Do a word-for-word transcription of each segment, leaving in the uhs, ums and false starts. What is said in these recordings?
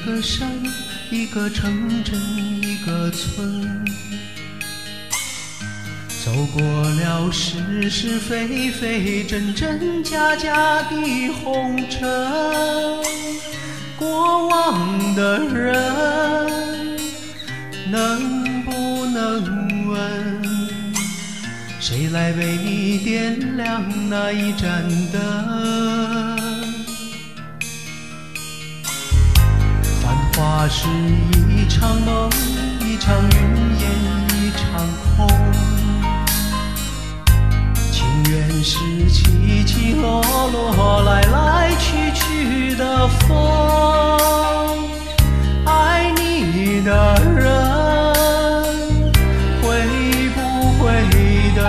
个山，一个城镇，一个村，走过了是是非非，真真假假的红尘。过往的人能不能问，谁来为你点亮那一盏灯？繁华是一场梦，一场云烟一场空，情缘是起起落落，来来去去的风。爱你的人会不会等？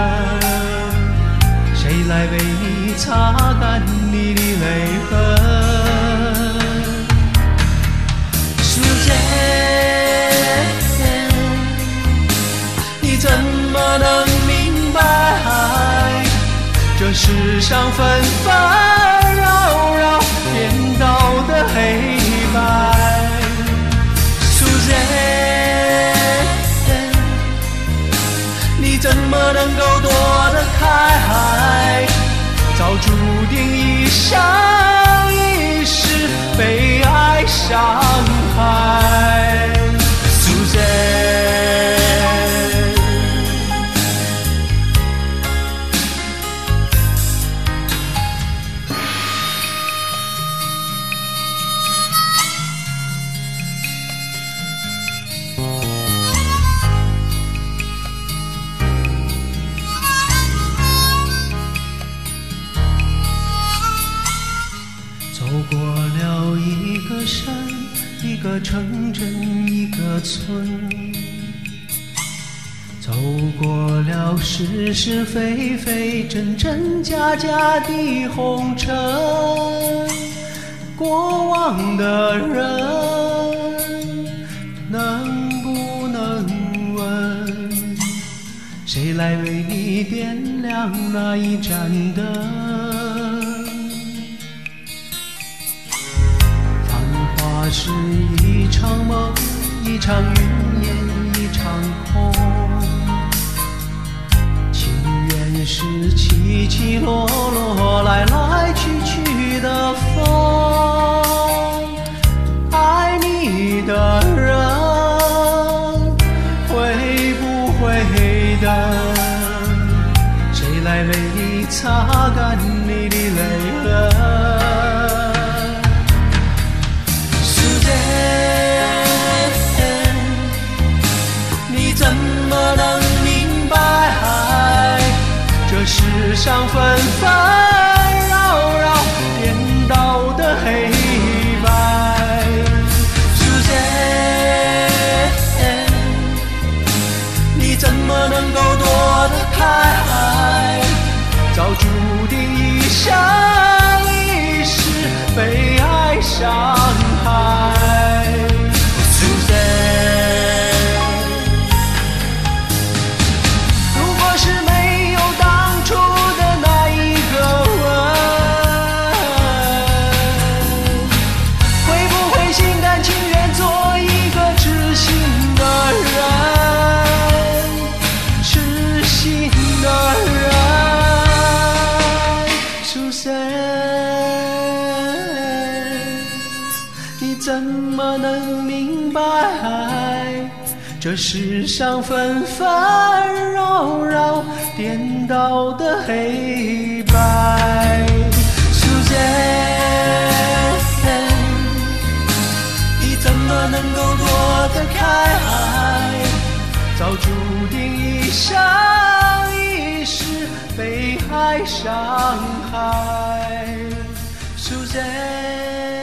谁来为你擦干你的泪痕？世界，你怎么能明白？这世上纷纷扰扰，颠倒的黑白。世界，你怎么能够躲得开？早注定一生一世被爱伤害。世界，走过了一个山，一个城镇，一个村，走过了是是非非，真真假假的红尘。过往的人能不能问，谁来为你点亮那一盏灯？是一场梦，一场云烟一场空，情缘是起起落落，来来去去的风。爱你的人会不会等？谁来为你擦干你的泪痕？你怎么能明白？这世上纷纷扰扰，颠倒的黑白。世界，你怎么能够躲得开？早注定一生一世被爱伤害。世界，如果是没有当初的那一个吻，会不会心甘情愿做一个痴心的人？痴心的人，是谁？你怎么能明白？这世上纷纷扰扰，颠倒的黑白。世界，你怎么能够躲得开？早注定一生一世被爱伤害。世界。